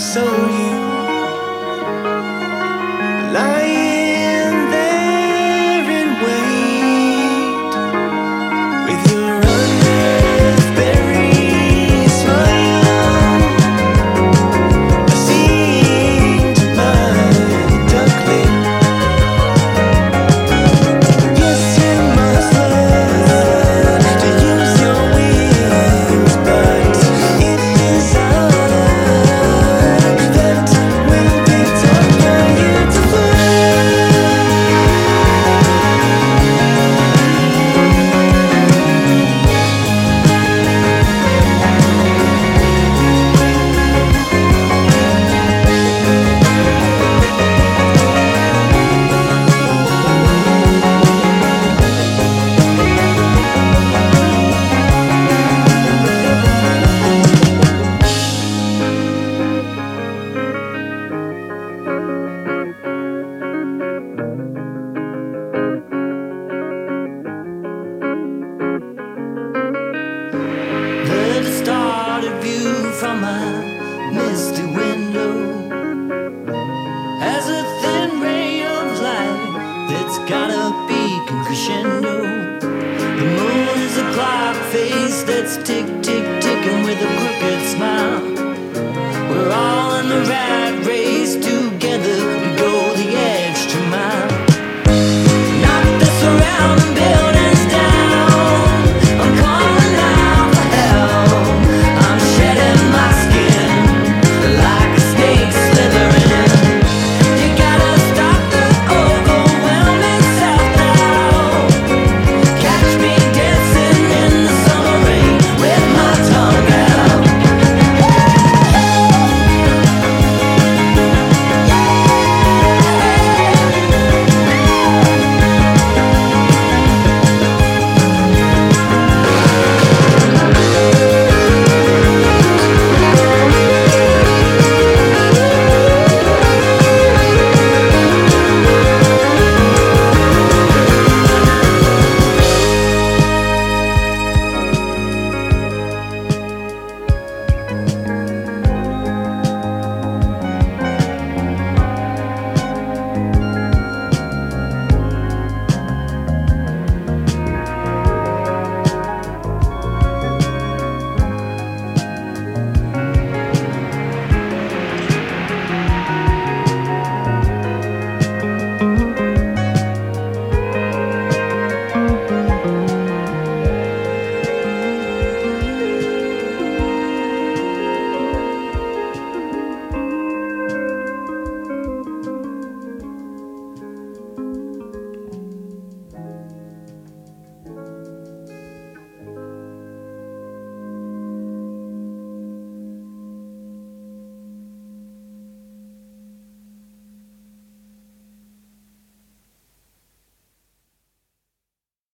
saw you lying there in wait with your unearthberry smile. I seemed my duckling. Yes, you must learn to use your wings, but it is I that will be taught by you to the distorted view from my misty window has a thin ray of light that's got a peak and crescendo. The moon is a clock face that's tick, tick, ticking with a crooked smile.